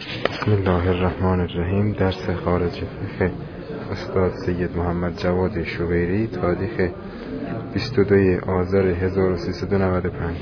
بسم الله الرحمن الرحیم. درس خارج فقه استاد سید محمد جواد شویری، تاریخ 22 آذر 1395.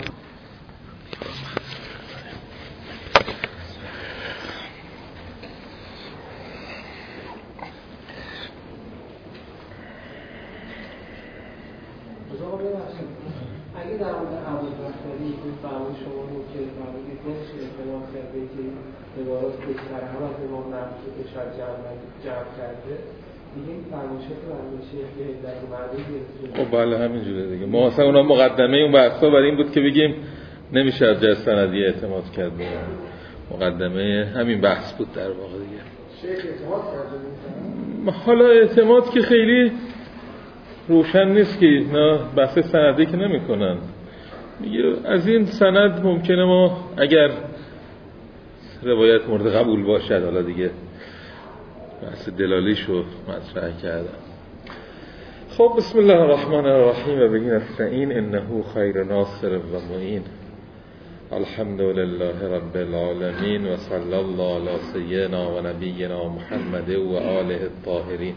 اگه در مورد ابوالبختری فرمای شما رو که فرمودید نمیشه اعتماد کرده که عبارات بهتر هم از امام نقل که شاید جمع کرده دیگه این فرمایشات رو برمیشه که در معنی خب بله همینجوره دیگه. ما اصلا اونا مقدمه اون بحثا برای این بود که بگیم نمیشه از جهت سندی اعتماد کرد. مقدمه همین بحث بود در واقع دیگه. شیخ اعتماد کرده حالا اعتماد که خیلی روشن نیست که اینا بحث سندی که نمی کنن. میگه از این سند ممکنه ما اگر روایت مورد قبول باشد، حالا دیگه بحث دلالیشو مطرح کردم. خب بسم الله الرحمن الرحیم و بگین استعین انه خیر ناصر و معین. الحمد لله رب العالمین و صلی الله علی سیدنا و نبینا محمد و آله الطاهرین.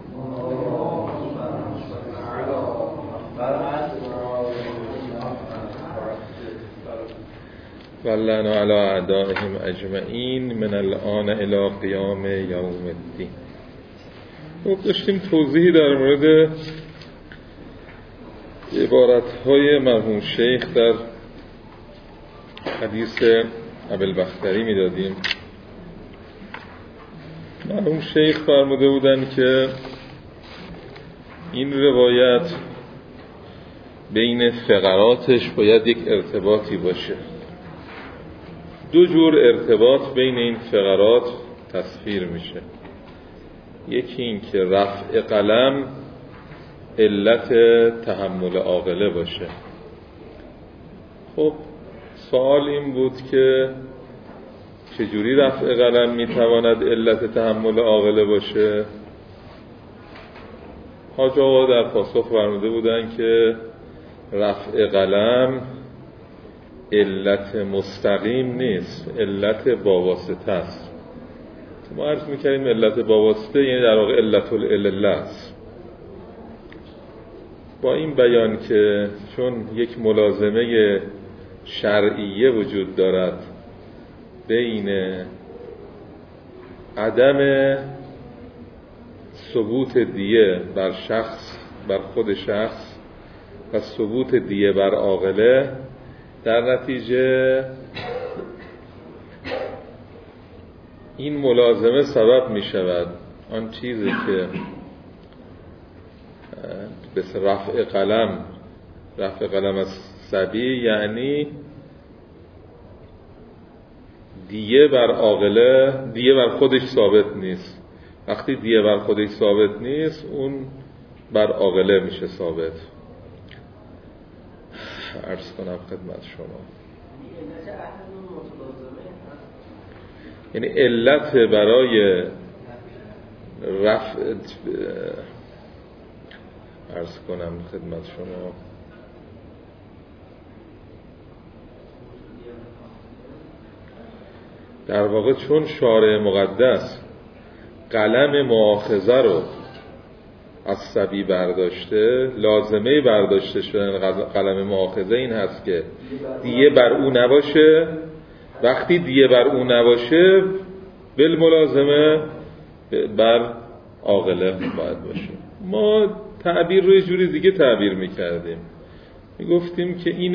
واللعن علی اعدائهم اجمعین من الان الی قیام یوم الدین. خب داشتیم توضیحی در مورد عبارت‌های مرحوم شیخ در حدیث ابوالبختری میدادیم. مرحوم شیخ فرموده بودن که این روایت بین فقراتش باید یک ارتباطی باشه. دو جور ارتباط بین این فقرات تصویر میشه. یکی این که رفع قلم علت تحمل عاقله باشه. خب سوال این بود که چجوری رفع قلم میتواند علت تحمل عاقله باشه؟ حاج آقا در پاسخ فرموده بودن که رفع قلم علت مستقیم نیست، علت باواسطه است. ما عرض میکردیم علت باواسطه یعنی در واقع علت العله است. با این بیان که چون یک ملازمه شرعیه وجود دارد بین عدم ثبوت دیه بر شخص، بر خود شخص و ثبوت دیه بر عاقله، در نتیجه این ملازمه سبب می شود آن چیزی که بس رفع قلم از صبی یعنی دیه بر عاقله، دیه بر خودش ثابت نیست. وقتی دیه بر خودش ثابت نیست اون بر عاقله میشه ثابت. عرض کنم خدمت شما یعنی علت برای رفع، عرض کنم خدمت شما در واقع چون شارع مقدس قلم مؤاخذه رو از صبی برداشته، لازمه برداشته شدن قلم مؤاخذه این هست که دیه بر او نباشه. وقتی دیه بر او نباشه بالملازمه بر عاقله باید باشه. ما تعبیر رو یه جوری دیگه تعبیر میکردیم، میگفتیم که این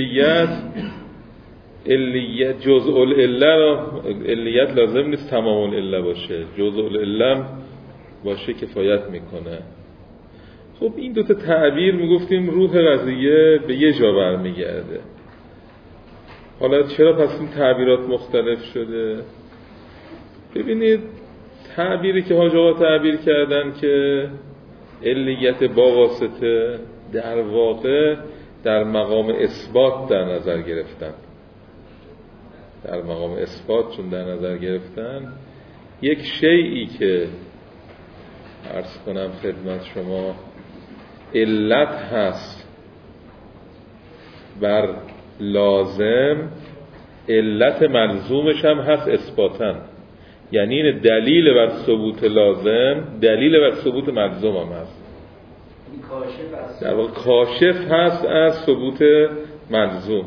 علیت جزء العله، علیت لازم نیست تمام العله باشه، جزء العله باشه کفایت میکنه. خب این دوتا تعبیر میگفتیم روح قضیه به یه جا برمیگرده. حالا چرا پس این تعبیرات مختلف شده؟ ببینید تعبیری که حاج آقا تعبیر کردن که علیت با واسطه، در واقع در مقام اثبات در نظر گرفتن. در مقام اثبات چون در نظر گرفتن یک شیئی که عرض کنم خدمت شما علت هست بر لازم علت ملزومش هم هست اثباتاً، یعنی این دلیل بر ثبوت لازم دلیل بر ثبوت ملزوم هم هست، در واقع کاشف هست از ثبوت ملزوم.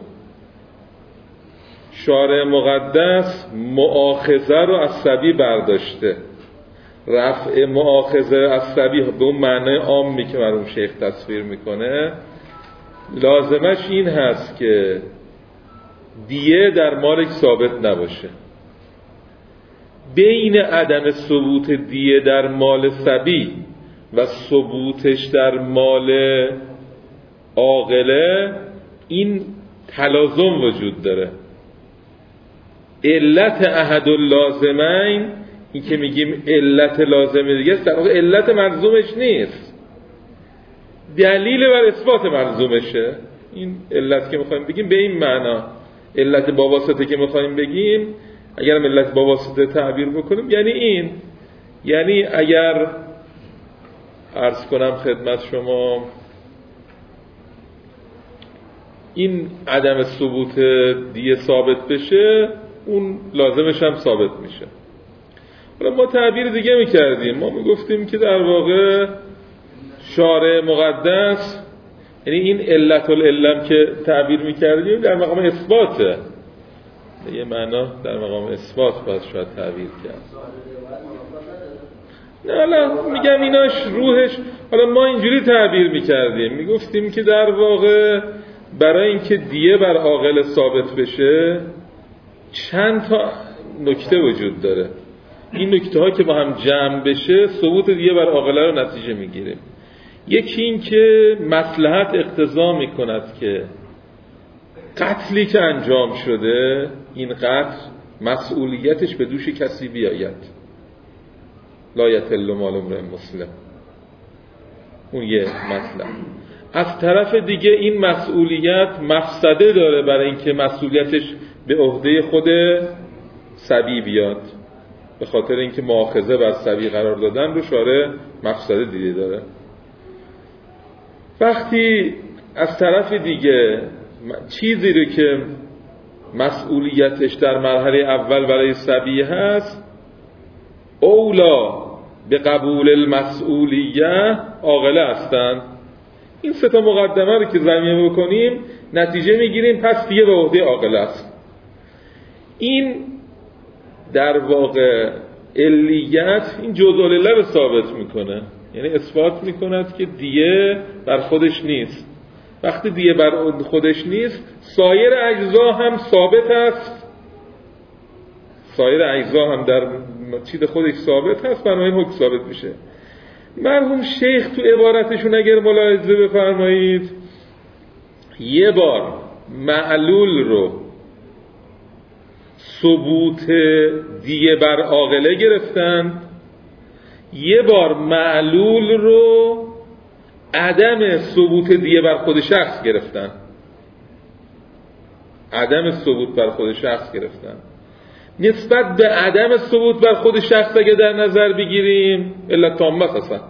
شارع مقدس مؤاخذه رو از صبی برداشته، رفع مؤاخذه از صبی به اون معنی عامی که مرحوم شیخ تصویر میکنه لازمش این هست که دیه در مالک ثابت نباشه. بین عدم ثبوت دیه در مال صبی و ثبوتش در مال عاقله این تلازم وجود داره. علت احد اللازمین، این که میگیم علت لازمه دیگه است، در واقع علت ملزومش نیست، دلیل بر اثبات ملزومشه. این علت که میخوایم بگیم به این معنا علت با واسطه که میخوایم بگیم، اگر علت با واسطه تعبیر بکنیم یعنی این، یعنی اگر عرض کنم خدمت شما این عدم ثبوت دیه ثابت بشه، اون لازمش هم ثابت میشه. حالا ما تعبیر دیگه میکردیم، ما میگفتیم که در واقع شارع مقدس، یعنی این علت العلم که تعبیر میکردیم در مقام اثباته، یه معنا در مقام اثبات باید شاید تعبیر کرد. نه حالا میگم ایناش روحش، حالا ما اینجوری تعبیر میکردیم، میگفتیم که در واقع برای اینکه دیه بر عاقل ثابت بشه چند تا نکته وجود داره. این نکته ها که با هم جمع بشه ثبوت دیه بر عاقله رو نتیجه میگیریم. یکی این که مصلحت اقتضا میکند که قتلی که انجام شده، این قتل مسئولیتش به دوش کسی بیاید، لا یتل مال امرئ مسلم، اون یه مطلب. از طرف دیگه این مسئولیت مفسده داره برای اینکه مسئولیتش به عهده خود صبی بیاد، به خاطر اینکه مؤاخذه بر صبی قرار دادن رو شارع مفسده دیده داره. وقتی از طرف دیگه چیزی رو که مسئولیتش در مرحله اول برای صبی هست، اولا به قبول المسئولیه عاقله هستند. این سه تا مقدمه رو که ضمیمه بکنیم نتیجه میگیریم پس دیگه به عهده عاقله است. این در واقع علیت این جزء العله رو ثابت میکنه، یعنی اثبات میکند که دیه بر خودش نیست. وقتی دیه بر خودش نیست سایر اجزا هم ثابت است، سایر اجزا هم در چیز خودش ثابت هست، بنابراین حکم ثابت میشه. مرحوم شیخ تو عبارتشون اگر ملاحظه بفرمایید یه بار معلول رو ثبوت دیه بر عاقله گرفتن، یه بار معلول رو عدم ثبوت دیه بر خود شخص گرفتن، عدم ثبوت بر خود شخص گرفتن. نسبت به عدم ثبوت بر خود شخص اگه در نظر بگیریم علت تامه اصلا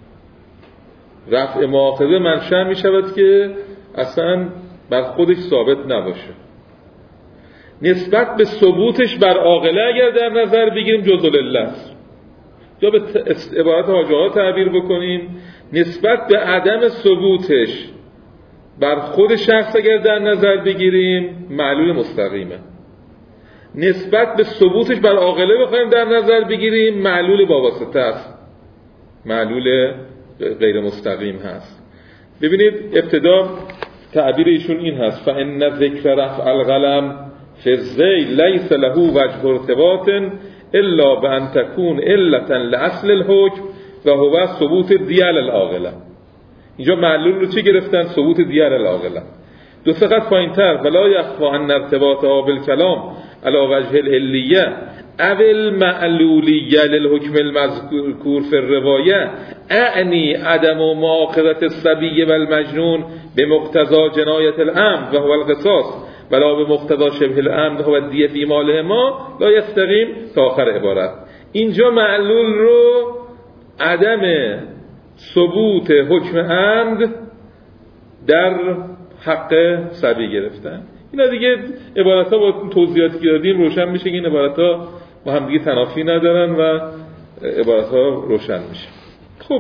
رفع مؤاخذه منشأ می شود که اصلا بر خودش ثابت نباشه. نسبت به ثبوتش بر عاقله اگر در نظر بگیریم جزء العله است. یا به عبارت حاجی آقا تعبیر بکنیم نسبت به عدم ثبوتش بر خود شخص اگر در نظر بگیریم معلول مستقیمه. نسبت به ثبوتش بر عاقله بخوایم در نظر بگیریم معلول با واسطه است، معلول غیر مستقیم هست. ببینید ابتدا تعبیر ایشون این هست: فإن ذکر رفع القلم فی الذیل لیس له وجه ارتباط الا بأن تكون علة لأصل الحکم و هو ثبوت دیه للعاقله. اینجا معلول رو چی گرفتن؟ ثبوت دیه للعاقله. دو سقط پایین‌تر: ولا یخفی ان ارتباطها بالکلام علی وجه العلیه او المعلولیه للحکم المذکور فی الروایه اعنی عدم مؤاخذة الصبی و المجنون بمقتضى جنایة العمد و هو القصاص ولا بمقتضى شبه العمد و هو الدیه فی مالهما لا یستقیم تا آخر عبارت. اینجا معلول رو عدم ثبوت حکم عمد در حق صبی گرفتن. اینا دیگه عبارت‌ها با توضیحاتی که دادیم روشن میشه که این عبارت‌ها با هم دیگه تنافی ندارن و عبارت‌ها روشن میشه. خب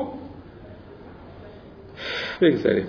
بگذاریم.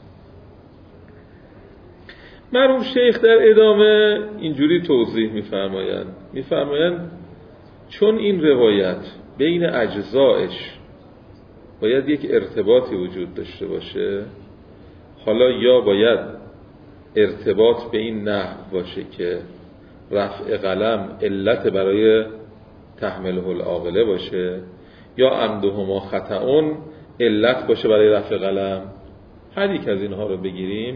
مرحوم شیخ در ادامه اینجوری توضیح می‌فرمایند چون این روایت بین اجزایش باید یک ارتباطی وجود داشته باشه، حالا یا باید ارتباط به این نحو باشه که رفع قلم علت برای تحمله العاقله باشه، یا عمدهما خطأون علت باشه برای رفع قلم. هر یک از اینها رو بگیریم،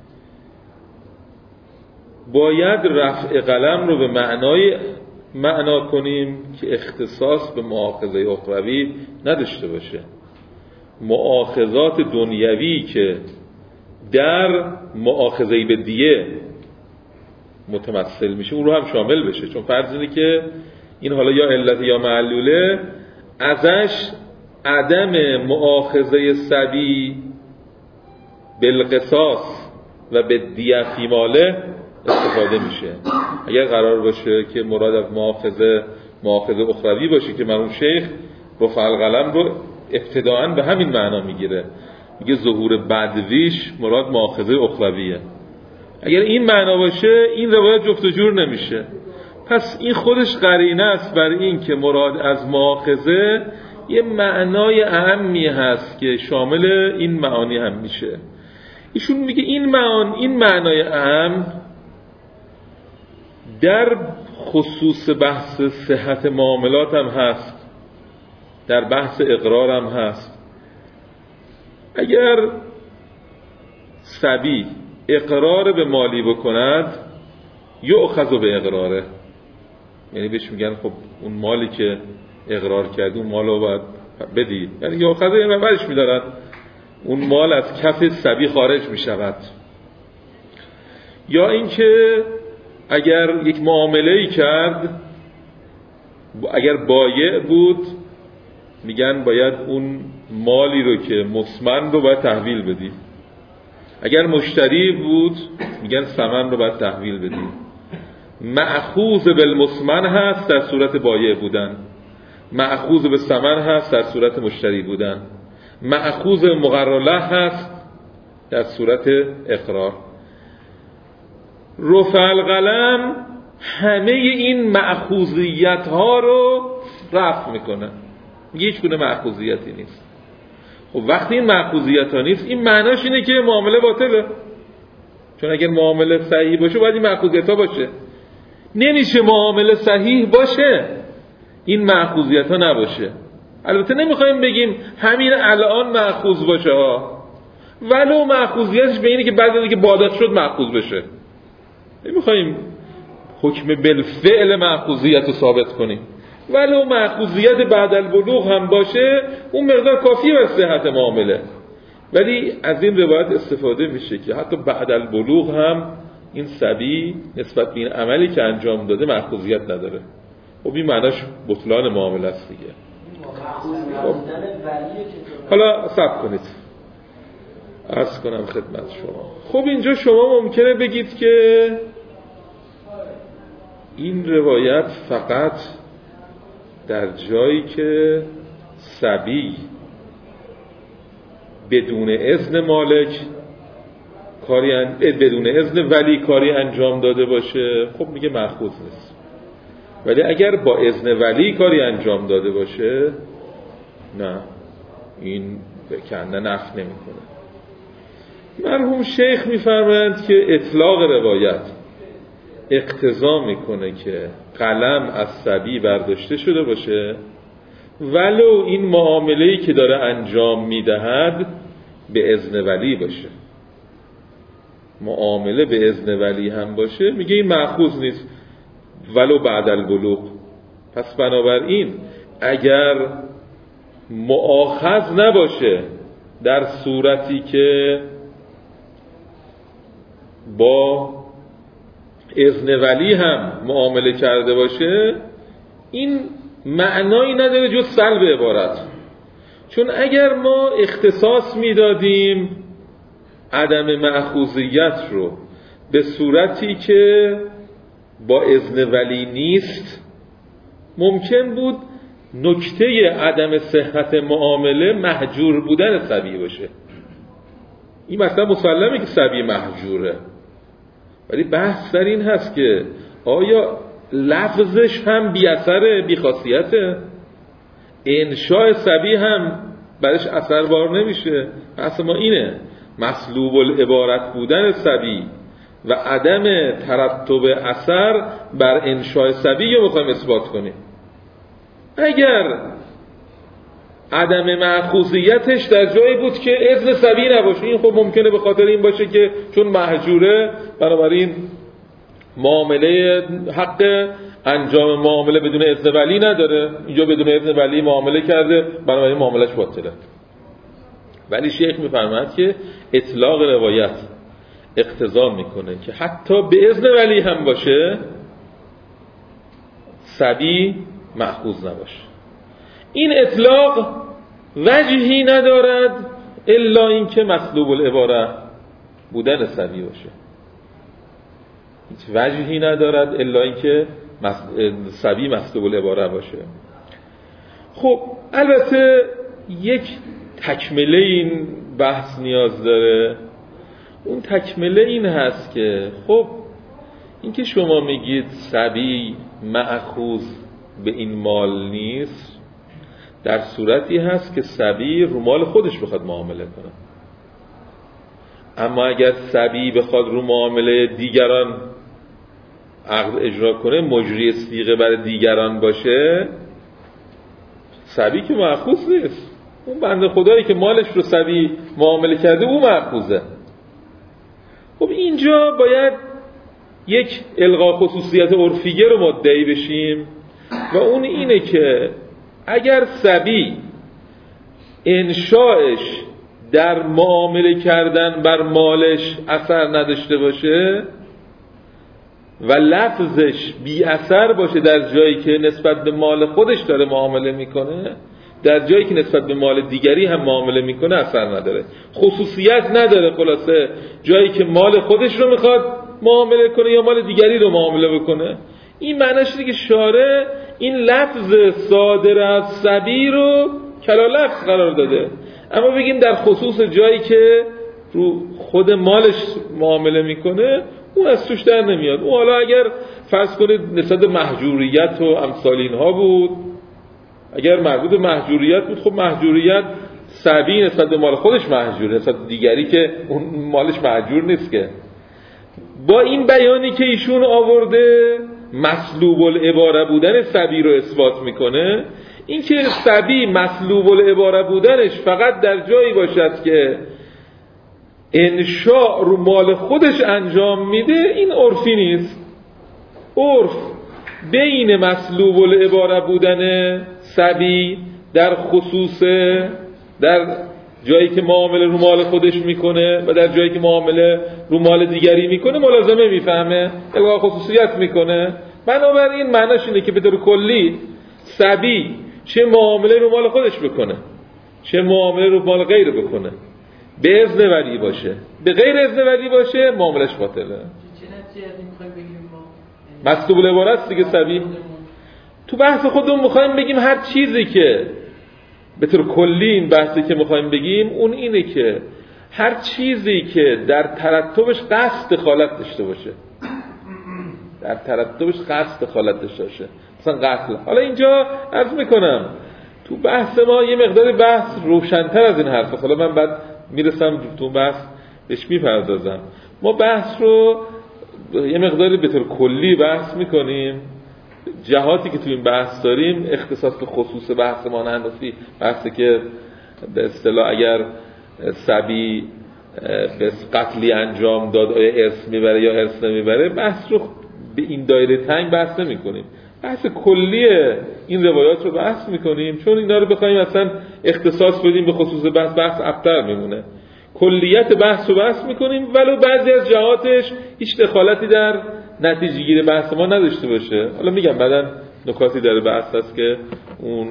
باید رفع قلم رو به معنا کنیم که اختصاص به مؤاخذه اخروی نداشته باشه. مؤاخذات دنیوی که در مؤاخذه به دیه متمثل میشه اون رو هم شامل بشه، چون فرض اینه که این حالا یا علت یا معلوله، ازش عدم مؤاخذه صبی بالقصاص و به دیه فی ماله استفاده میشه. اگر قرار باشه که مراد از مؤاخذه اخروی باشه که مرحوم شیخ رفع القلم رو ابتداءً به همین معنا میگیره، میگه ظهور بدویش مراد مؤاخذه اخرویه. اگر این معنا باشه این روایت جفت و جور نمیشه. پس این خودش قرینه است بر این که مراد از مؤاخذه یه معنای اهمی هست که شامل این معانی هم میشه. ایشون میگه این معنای اهم در خصوص بحث صحت معاملات هم هست، در بحث اقرار هم هست. اگر صبی اقرار به مالی بکند یؤخذ به اقراره، یعنی بهش میگن خب اون مالی که اقرار کرد اون مالو باید بدی، یعنی یؤخذ یعنی برش میدارن، اون مال از کف صبی خارج میشود. یا اینکه اگر یک معامله‌ای کرد، اگر بایع بود میگن باید اون مالی رو که مسمن رو باید تحویل بدی. اگر مشتری بود میگن ثمن رو باید تحویل بدی. مأخوذ بالمسمن هست در صورت بایع بودن، مأخوذ به ثمن هست در صورت مشتری بودن، مأخوذ مقرر له هست در صورت اقرار. رفع القلم همه این مأخوذیت ها رو رفع میکنه، هیچ گونه مأخوذیتی نیست. خب وقتی این مأخوذیت ها نیست این معناش اینه که معامله باطله، چون اگر معامله صحیح باشه باید این مأخوذیت ها باشه. نمیشه معامله صحیح باشه این مأخوذیت ها نباشه. البته نمیخوایم بگیم همین الان مأخوذ باشه ها، ولو مأخوذیتش به اینه که بعد از اینکه بادت شد مأخوذ بشه. نمیخوایم حکم بالفعل مأخوذیت رو ثابت کنیم، ولو مأخوذیت بعد البلوغ هم باشه اون مقدار کافیه بر صحت معامله. ولی از این روایت استفاده میشه که حتی بعد البلوغ هم این صبی نسبت به این عملی که انجام داده مأخوذیت نداره. خب این معناش بطلان معامله است دیگه. خب. حالا صبر کنید عرض کنم خدمت شما. خب اینجا شما ممکنه بگید که این روایت فقط در جایی که صبی بدون اذن مالک بدون اذن ولی کاری انجام داده باشه خب میگه مأخوذ نیست. ولی اگر با اذن ولی کاری انجام داده باشه نه، این کنده نفی نمیکنه. مرحوم شیخ میفرمایند که اطلاق روایت اقتضا میکنه که قلم از صبی برداشته شده باشه ولو این معامله‌ای که داره انجام میدهد به اذن ولی باشه. معامله به اذن ولی هم باشه میگه این مأخوذ نیست ولو بعد البلوغ. پس بنابراین اگر مؤاخذ نباشه در صورتی که با اذن ولی هم معامله کرده باشه این معنایی نداره جز سلب عبارت. چون اگر ما اختصاص میدادیم عدم مأخوذیت رو به صورتی که با اذن ولی نیست، ممکن بود نکته عدم صحت معامله محجور بودن صبی باشه. این مثلا مسلمه که صبی محجوره، ولی بحث در این هست که آیا لفظش هم بی اثره، بی خاصیته؟ انشاء صبی هم برش اثربار نمیشه. بحث ما اینه، مسلوب العبارت بودن صبی و عدم ترتب اثر بر انشاء صبی رو میخوایم اثبات کنیم. اگر عدم مأخوذیتش در جایی بود که اذن صبی نباشه، این خب ممکنه به خاطر این باشه که چون محجوره بنابراین معامله حق انجام معامله بدون اذن ولی نداره، اینجا بدون اذن ولی معامله کرده بنابراین معاملش باطله. ولی شیخ میفرماید که اطلاق روایت اقتضا میکنه که حتی به اذن ولی هم باشه صبی مأخوذ نباشه. این اطلاق وجهی ندارد الا اینکه مسلوب العباره بودن صبی باشه. هیچ وجهی ندارد الا اینکه صبی مسلوب العباره باشه. خب البته یک تکمله این بحث نیاز داره. اون تکمله این هست که خب اینکه شما میگید صبی مأخوذ به این مال نیست، در صورتی هست که صبی رو مال خودش بخواد معامله کنه. اما اگر صبی بخواد رو معامله دیگران عقد اجرا کنه، مجری صیغه برای دیگران باشه، صبی که مأخوذ نیست. اون بنده خدایی که مالش رو صبی معامله کرده او مأخوذه. خب اینجا باید یک الغا خصوصیت عرفیه رو مدعی بشیم و اون اینه که اگر صبی انشاءش در معامله کردن بر مالش اثر نداشته باشه و لفظش بی اثر باشه در جایی که نسبت به مال خودش داره معامله میکنه، در جایی که نسبت به مال دیگری هم معامله میکنه اثر نداره، خصوصیت نداره. خلاصه جایی که مال خودش رو میخواد معامله کنه یا مال دیگری رو معامله بکنه. این معنیش اینه که شارع این لفظ صادر از صبی رو کلا لفظ قرار داده، اما بگیم در خصوص جایی که رو خود مالش معامله میکنه اون از توش در نمیاد. اون حالا اگر فرض کنید نسبت محجوریت و امثال اینها بود، اگر مربوط به محجوریت بود، خب محجوریت صبی نسبت به مال خودش محجوره، نسبت دیگری که اون مالش محجور نیست که. با این بیانی که ایشون آورده مسلوب العباره بودن صبی رو اثبات میکنه. این که صبی مسلوب العباره بودنش فقط در جایی باشد که انشاء رو مال خودش انجام میده، این عرفی نیست. عرف بین مسلوب العباره بودن صبی در خصوص در جایی که معامله رو مال خودش میکنه و در جایی که معامله رو مال دیگری میکنه ملازمه میفهمه، الغا خصوصیت میکنه. بنابراین معناش اینه که به طور کلی صبی چه معامله رو مال خودش بکنه چه معامله رو مال غیر بکنه، به اذن ولی باشه به غیر اذن ولی باشه معاملش باطله. چه نتیجه از این میخوایم بگیم ما؟ مسلوب العباره است دیگه صبی. تو بحث خودمون میخوایم بگیم هر چیزی که به طور کلی این بحثی که میخوایم بگیم اون اینه که هر چیزی که در ترتبش قصد دخالت داشته باشه، در ترتبش قصد دخالت داشته باشه، مثلا قتل. حالا اینجا عرض میکنم تو بحث ما یه مقدار بحث روشن‌تر از این حرفه، حالا من بعد میرسم تو بحث بهش میپردازم. ما بحث رو یه مقداری به طور کلی بحث میکنیم، جهاتی که تو این بحث داریم اختصاص به خصوص بحث ما نندازی، بحثی که به اصطلاح اگر صبی به قتلی انجام داد آیا ارث میبره یا ارث نمیبره، بحث رو به این دایره تنگ بحث نمی کنیم، بحث کلی این روایات رو بحث میکنیم، چون اینا رو بخوایم اصلا اختصاص بدیم به خصوص بحث ابتر میمونه. کلیت بحث رو بحث میکنیم ولو بعضی از جهاتش هیچ دخالتی در نتیجه گیری بحث ما نداشته باشه. حالا میگم بعدن نکاتی در بحث هست که اون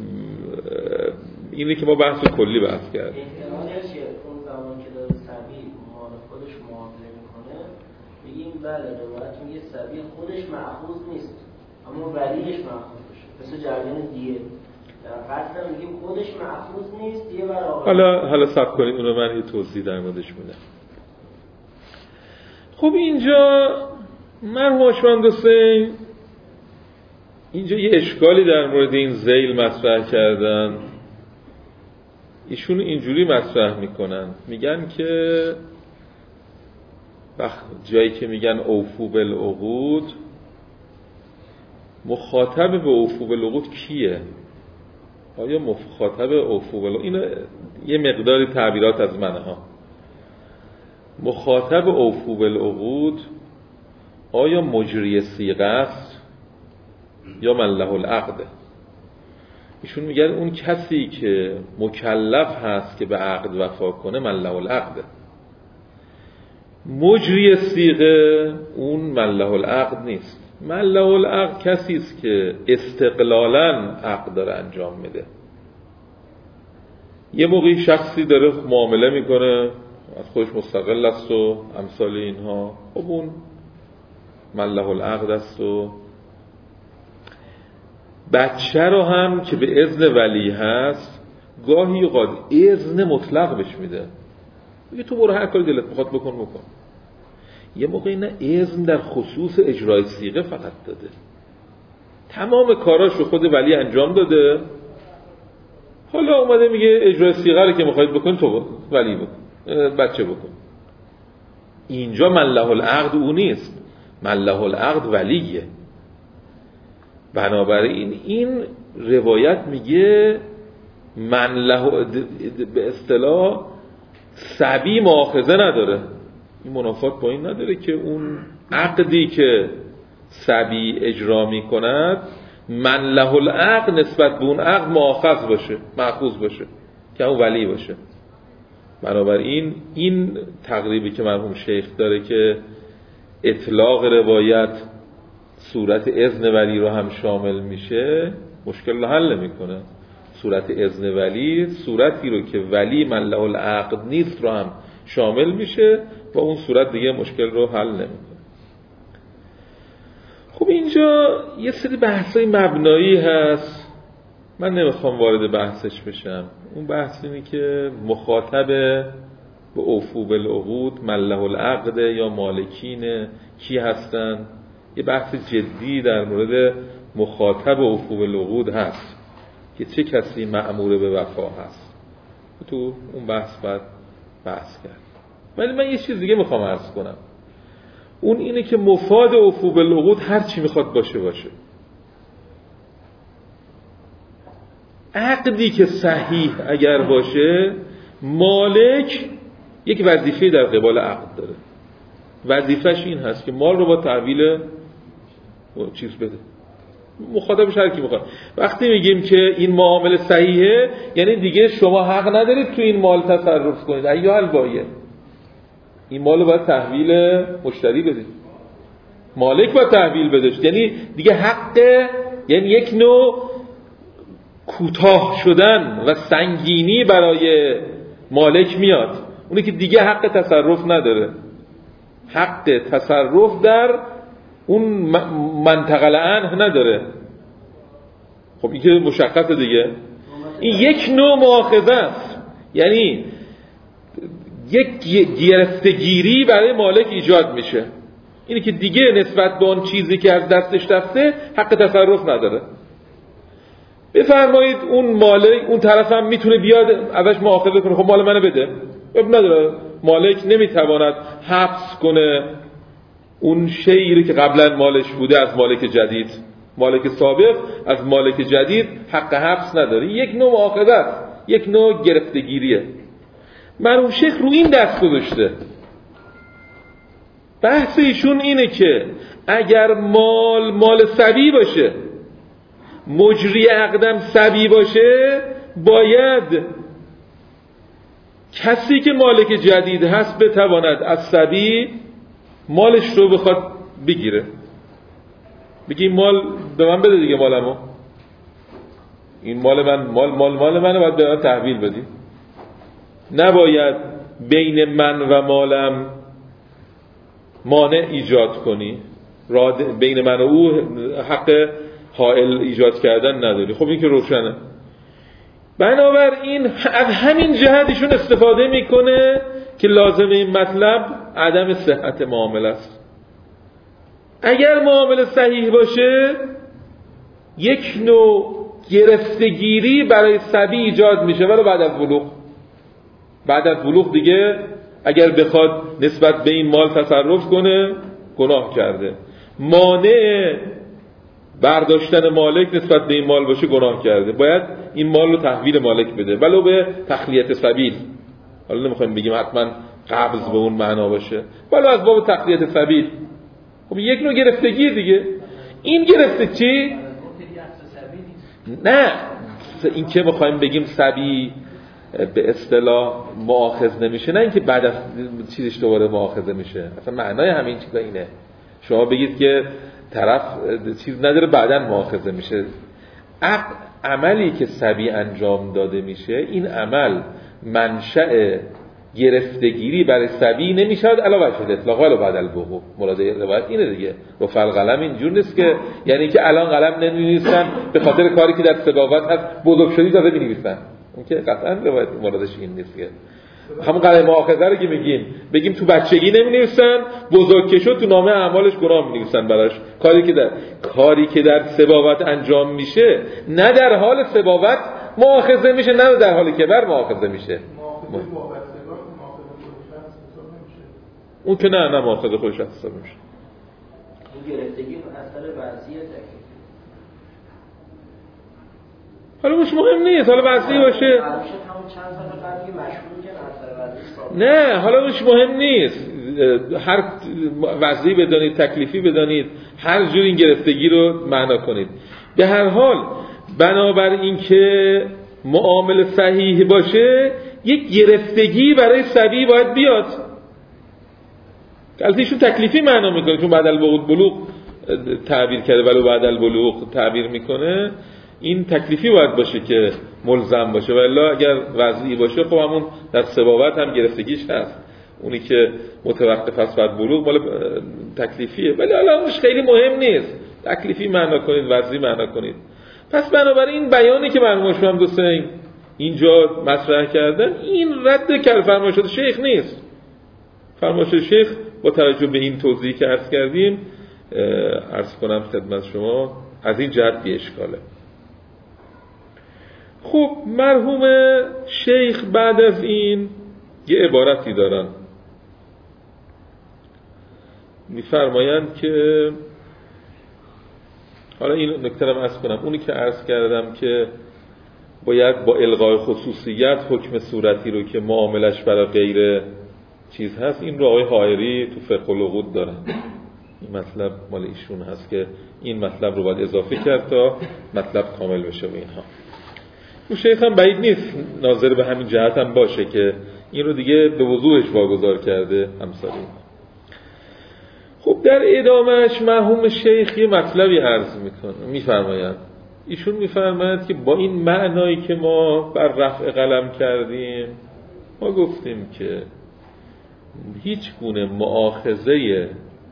اینه که ما بحث رو کلی بحث کردیم. اون زمان که داره صبی مال خودش معامله میکنه، بله روایت میگه سبی خودش مأخوذ نیست اما ولیش مأخوذ بشه، مثل جریان دیه در قتل میگیم خودش مأخوذ نیست، دیه بر آقا. حالا صبر کنید، اونو من یه توضیح در موردش میدم. خب اینجا مرحوم هاشمند حسین اینجا یه اشکالی در مورد این ذیل مطرح کردن. ایشون اینجوری مطرح میکنن، میگن که جایی که میگن اوفو بالعقود، مخاطب به اوفو بالعقود کیه؟ آیا مخاطب اوفو بالعقود، اینا یه مقداری تعبیرات از منه ها، مخاطب اوفو بالعقود آیا مجری صیغه است یا من له العقد؟ ایشون میگن اون کسی که مکلف هست که به عقد وفا کنه من له العقد، مجری صیغه اون من له العقد نیست. من له العقد کسی است که استقلالاً عقد داره انجام میده. یه موقعی شخصی داره معامله میکنه از خودش مستقل است و امثال اینها، خب اون من له العقد است. و بچه رو هم که به اذن ولی هست گاهی اوقات اذن مطلق بهش میده، میگه تو برو هر کاری دلت میخواد بکن. یه موقعی نه اذن در خصوص اجرای صیغه فقط داده، تمام کاراشو خود ولی انجام داده، حالا اومده میگه اجرای صیغه رو که میخواید بکن تو ولی بکن، بچه بکن. اینجا من له العقد او نیست، من له العقد ولیه. بنابراین این روایت میگه من له به اصطلاح سبی مؤاخذه نداره، این منافات با این نداره که اون عقدی که سبی اجرا میکند من له العقد نسبت به اون عقد مؤاخذ باشه، مأخوذ باشه، که اون ولی باشه. بنابراین این تقریبی که مرحوم شیخ داره که اطلاق روایت صورت اذن ولی رو هم شامل میشه، مشکل رو حل نمیکنه. صورت اذن ولی صورتی رو که ولی من له العقد نیست رو هم شامل میشه و اون صورت دیگه مشکل رو حل نمیکنه. خب اینجا یه سری بحثای مبنایی هست، من نمیخوام وارد بحثش بشم. اون بحث اینه که مخاطب به اوفو بالعقود من له العقد یا مالکین کی هستن. یه بحث جدی در مورد مخاطب اوفو بالعقود هست که چه کسی مأمور به وفا هست، تو اون بحث باید بحث کرد. ولی من یه چیز دیگه میخوام عرض کنم، اون اینه که مفاد اوفو بالعقود هر چی میخواد باشه. عقدی که صحیح اگر باشه، مالک یک وظیفه در قبال عقد داره. وظیفش این هست که مال رو با تحویل چیز بده، مخاطبش هر کی میخواد. وقتی میگیم که این معامله صحیحه، یعنی دیگه شما حق ندارید تو این مال تصرف کنید. ایها البایه، این مال رو باید تحویل مشتری بدید، مالک باید تحویل بدهش. یعنی دیگه حق، یعنی یک نوع کوتاه شدن و سنگینی برای مالک میاد، اونی که دیگه حق تصرف نداره، حق تصرف در اون منطقه عنه نداره. خب این که مشخصه دیگه، این یک نوع مؤاخذه است، یعنی یک گرفتگیری برای مالک ایجاد میشه، اینی که دیگه نسبت به اون چیزی که از دستش رفته حق تصرف نداره. بفرمایید اون مالک، اون طرف هم میتونه بیاد ازش مؤاخذه کنه، خب مال منو بده، اب نداره. مالک نمیتواند حبس کنه اون شیئی که قبلا مالش بوده از مالک جدید. مالک سابق از مالک جدید حق حبس نداره. یک نوع مؤاخذه است، یک نوع گرفتگیریه. مرحوم شیخ رو این دست گذاشته. بحث ایشون اینه که اگر مال صبی باشه، مجری عقدم صبی باشه، باید کسی که مالک جدید هست بتواند از صبی مالش رو بخواد بگیره، بگی مال به من بده دیگه، مالمو، این مال من، مال منه، باید به من تحویل بدی. نباید بین من و مالم مانع ایجاد کنی، بین من و او حق حائل ایجاد کردن نداری. خب این که روشنه. بنابراین از همین جهت ایشون استفاده میکنه که لازم این مطلب عدم صحت معامله است. اگر معامله صحیح باشه یک نوع گرفتگیری برای صبی ایجاد میشه، ولی بعد از بلوغ دیگه اگر بخواد نسبت به این مال تصرف کنه گناه کرده. مانع برداشتن مالک نسبت به این مال باشه گناه کرده، باید این مال رو تحویل مالک بده ولو به تخلیه سبیل. حالا نمیخوایم بگیم حتما قبض به اون معنا باشه، ولو از باب تخلیه سبیل. خب یک نوع گرفتگی دیگه. این گرفته چی؟ نه این که بخوایم بگیم سبی به اصطلاح مؤاخذ نمیشه، نه اینکه بعد از چیزش دوباره مؤاخذه میشه. اصلا معنای همین چیزا اینه. شما بگید که طرف چیز نداره بعداً مؤاخذه میشه. عملی که سبی انجام داده میشه، این عمل منشأ گرفتگیری برای سبی نمیشود علاوه شده اطلاق ولی بعد الوقوع. مراد روایت اینه دیگه. رفع القلم اینجور نیست که یعنی که الان قلم نمی‌نویسن به خاطر کاری که در سباوت هست، بزرگ شدی داده می‌نویسن. اون که قطعاً روایت مرادش این نیست که همون قلم مؤاخذه رو که بگیم تو بچگی نمی‌نویسن، بزرگ که شد تو نامه اعمالش گناه می‌نویسن براش. کاری که در سباوت انجام میشه نه در حال سباوت مؤاخذه میشه، نه در حال کبر مؤاخذه میشه. اون که نه مؤاخذه خودش حساب میشه. این گرفتگی اثر وضعیت حالا مش مهم نیست، حالا وضعی باشه. نه حالا مش مهم نیست، هر وضعی بدانید، تکلیفی بدانید، هر جور این گرفتگی رو معنا کنید. به هر حال بنابراین که معامله صحیح باشه یک گرفتگی برای صبی باید بیاد. البته ایشون تکلیفی معنا میکنه چون بعد البلوغ تعبیر کرده، ولو بعد البلوغ تعبیر میکنه. این تکلیفی باید باشه که ملزم باشه، ولی اگر وضعی باشه خب همون در سباوت هم گرفتگیش هست. اونی که متوقف است بعد بلوغ مال تکلیفیه، ولی الانش خیلی مهم نیست. تکلیفی معنا کنید، وضعی معنا کنید. پس بنابراین این بیانی که مرحوم شما دوستان اینجا مطرح کردن این رد کل فرمایشات شیخ نیست. فرمایشات شیخ با توجه به این توضیحی که عرض کردیم، عرض کنم خدمت شما، از این جهت بی اشکاله. خب مرحوم شیخ بعد از این یه عبارتی دارن، میفرمایند که حالا این نکته رو عرض کنم، اونی که عرض کردم که باید با الغای خصوصیت حکم صورتی رو که معاملش برای غیر چیز هست، این رو آقای حائری تو فقه العقود دارن. این مطلب مال ایشون هست که این مطلب رو باید اضافه کرد تا مطلب کامل بشه. و اینها اون شیخ هم بعید نیست ناظر به همین جهت هم باشه که این رو دیگه به وضوحش واگذار کرده همسالی. خب در ادامهش مرحوم شیخ یه مطلبی عرض میفرمایند. ایشون میفرمایند که با این معنایی که ما بر رفع قلم کردیم، ما گفتیم که هیچ گونه مؤاخذه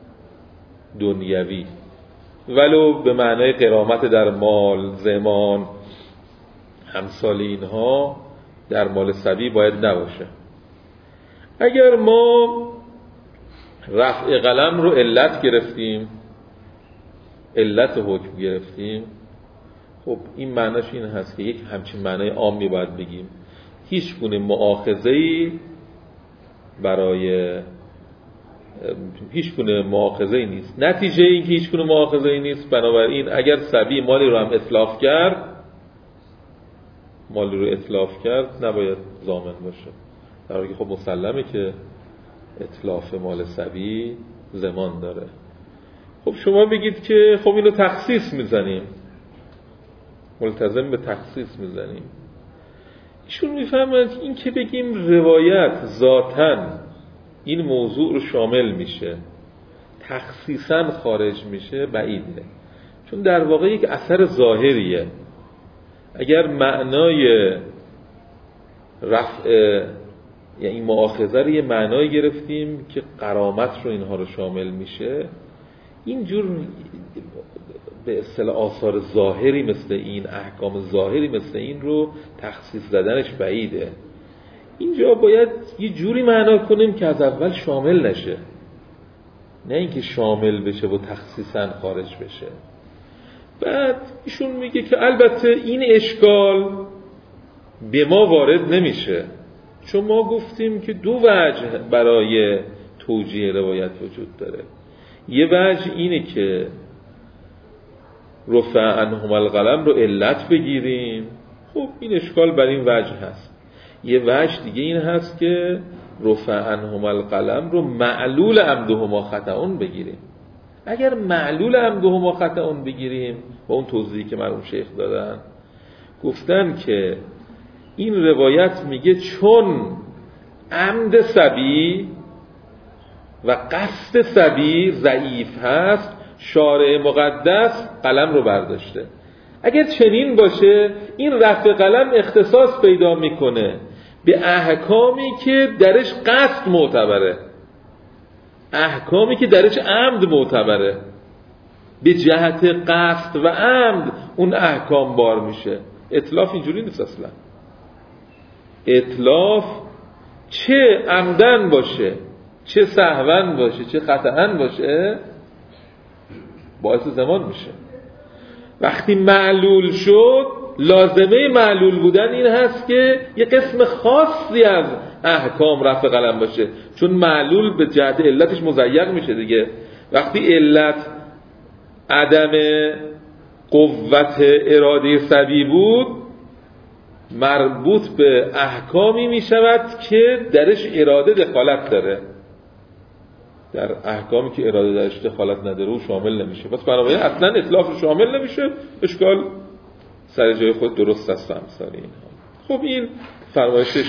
دنیوی ولو به معنای غرامت در مال، زمان، همسال اینها در مال صبی باید نباشه. اگر ما رفع قلم رو علت گرفتیم، علت حکم گرفتیم، خب این معناش این هست که یک همچین معنای عامی باید بگیم. هیچ گونه مؤاخذه‌ای برای هیچ گونه مؤاخذه‌ای نیست. نتیجه این که هیچ گونه مؤاخذه‌ای نیست، بنابراین اگر صبی مالی رو هم اتلاف کرد نباید ضامن باشه. در حالی که خب مسلمه که اتلاف مال صبی زمان داره. خب شما بگید که خب اینو تخصیص میزنیم، ملتزم به تخصیص میزنیم. ایشون میفهمند این که بگیم روایت ذاتاً این موضوع رو شامل میشه، تخصیصاً خارج میشه، بعیده. چون در واقع یک اثر ظاهریه. اگر معنای رفع یعنی این مؤاخذه رو یه معنای گرفتیم که غرامت رو اینها رو شامل میشه. اینجور به اصطلاح آثار ظاهری مثل این، احکام ظاهری مثل این رو تخصیص زدنش بعیده. اینجا باید یه جوری معنا کنیم که از اول شامل نشه، نه اینکه شامل بشه و تخصیصاً خارج بشه. بعد ایشون میگه که البته این اشکال به ما وارد نمیشه، چون ما گفتیم که دو وجه برای توجیه روایت وجود داره. یه وجه اینه که رفع عنهم القلم رو علت بگیریم، خب این اشکال بر این وجه هست. یه وجه دیگه این هست که رفع عنهم القلم رو معلول عمدهما خطأون بگیریم. اگر معلول عمدهما خطأون بگیریم، با اون توضیحی که مرحوم شیخ دادن، گفتن که این روایت میگه چون عمد صبی و قصد صبی ضعیف هست، شارع مقدس قلم رو برداشته. اگر چنین باشه این رفع قلم اختصاص پیدا میکنه به احکامی که درش قصد معتبره، احکامی که درش عمد معتبره. به جهت قصد و عمد اون احکام بار میشه. اتلاف اینجوری نیست اصلا. اتلاف چه عمدن باشه، چه سهون باشه، چه خطأن باشه، باعث زمان میشه. وقتی معلول شد، لازمه معلول بودن این هست که یه قسم خاصی از احکام رفع قلم باشه، چون معلول به جهت علتش مضیق میشه دیگه. وقتی علت عدم قوت اراده صبی بود، مربوط به احکامی میشود که درش اراده دخالت داره. در احکامی که اراده درش دخالت نداره و شامل نمیشه، پس بنابراین اصلا اتلاف شامل نمیشه. اشکال سر جای خود درست است امثال اینها. خب این فرمایششه.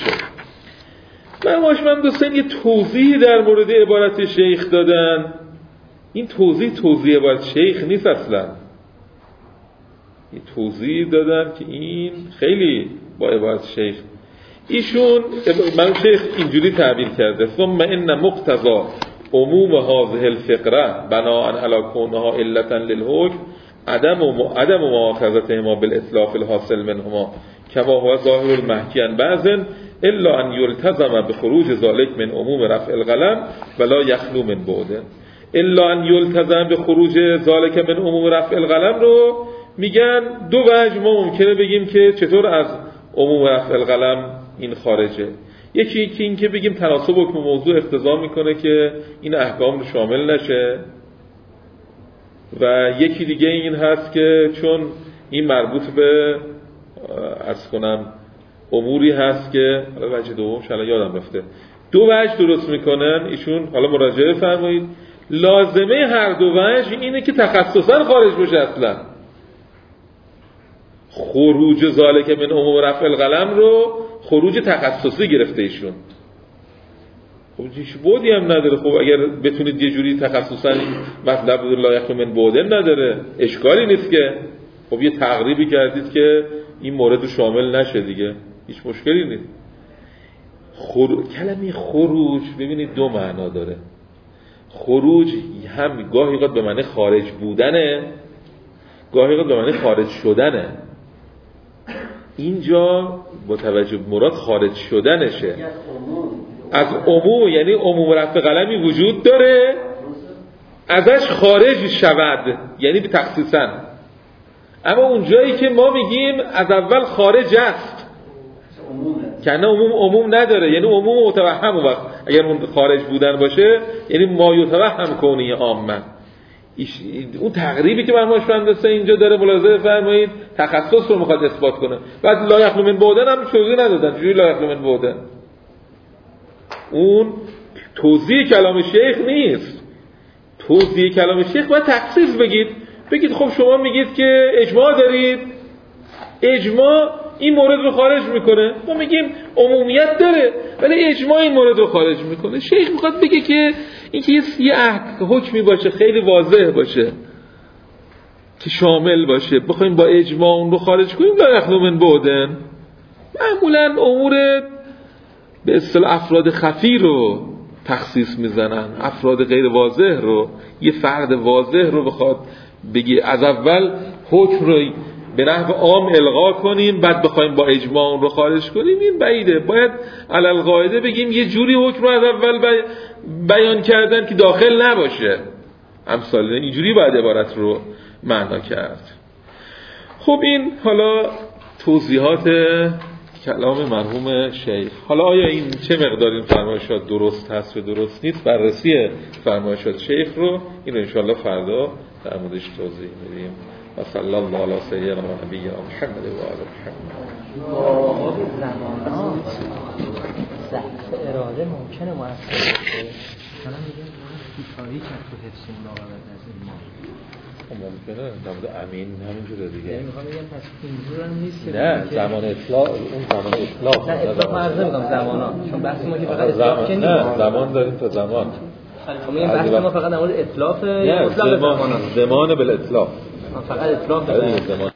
من دوستان یه توضیح در مورد عبارت شیخ دادن. این توضیح عبارت شیخ نیست اصلا. یه توضیح دادن که این خیلی با عبارت شیخ، ایشون من شیخ اینجوری تعبیر کرده: ثم ان مقتضى عموم هذه الفقره بناء على كونها علتا للحكم عدم مؤاخذتهما بالاتلاف الحاصل منهما كما هو ظاهر المحكي عن بعض الا ان يلتزم بخروج ذلك من عموم رفع القلم ولا يخلو من بعد. الا ان يلتزم بخروج ذلك من عموم رفع القلم رو میگن دو وجه ما ممکنه بگیم که چطور از عموم رفع القلم این خارجه. یکی که این که بگیم تناسب حکم موضوع اقتضا میکنه که این احکام رو شامل نشه، و یکی دیگه این هست که چون این مربوط به اموری هست که وجه دوم شاید یادم رفته، دو وجه درست میکنن ایشون. حالا مراجعه فرمایید. لازمه هر دو وجه اینه که تخصصا خارج بشه. اصلا خروج ذالک من عموم رفع القلم رو خروج تخصصی گرفته ایشون. خب هیچ بودی هم نداره. خب اگر بتونید یه جوری تخصصا این مطلب رو لایق من بودن نداره، اشکالی نیست که خب یه تقریبی کردید که این مورد رو شامل نشه دیگه، هیچ مشکلی نیست. کلمه خروج ببینید دو معنا داره. خروج هم گاهی اوقات به معنی خارج بودنه، گاهی اوقات به معنی خارج شدنه. اینجا با توجه مراد خارج شدنشه از عموم، یعنی عموم رفع قلمی وجود داره ازش خارج شود، یعنی به تخصیصا. اما اون جایی که ما میگیم از اول خارج است که نه عموم نداره، یعنی عموم متوهم وقت اگر اون خارج بودن باشه یعنی ما یتوهم کونی عامه. اون تقریبی که مرحوم شهندسه اینجا داره ملاحظه فرمایید تخصص رو میخواد اثبات کنه. بعد لا یخلو من بعدن هم توضیح ندادن. چجوری لا یخلو من بعدن؟ اون توضیح کلام شیخ نیست. توضیح کلام شیخ باید تخصیص بگید خب شما میگید که اجماع دارید، اجماع این مورد رو خارج میکنه. ما میگیم عمومیت داره ولی اجماع این مورد رو خارج میکنه. شیخ میخواد بگه که این که یه حکمی باشه خیلی واضح باشه که شامل باشه، بخوایم با اجماع اون رو خارج کنیم لا یخلو من بعدن. معمولا امور به اصطلاح افراد خفی رو تخصیص میزنن، افراد غیر واضح رو. یه فرد واضح رو بخواد بگی از اول حکم رو به نحو عام الغا کنیم بعد بخوایم با اجماع اون رو خارج کنیم، این بعیده. باید علل قاعده بگیم یه جوری حکم رو از اول بیان کردن که داخل نباشه، امثال اینجوری باید عبارت رو معنا کرد. خب این حالا توضیحات کلام مرحوم شیخ. حالا آیا این چه مقدار این فرمایشات درست هست و درست نیست، بررسی فرمایشات شیخ رو این انشاءالله فردا در موردش توضیح میدیم. و صلی الله علی سیدنا و نبینا محمد و آل محمد. زمانات ضعف اراده ممکنه مؤثر باشه. مثلا میگم بیکاری کرد تو حفظ مراقبت از این ما. ممکنه نمود امین همینجوره دیگه. یعنی میخوام بگم پس اینجور هم نیست که نه زمان اطلاق، اون زمان اطلاق. نه اطلاق عرض میگم زمانات، چون بحث ما که فقط اطلاق که نیست. نه زمان داریم تا زمان. میگم بحث ما فقط در مورد اطلاق یا مطلق زمانات. زمان بالاطلاق. فقط اطلاق داریم.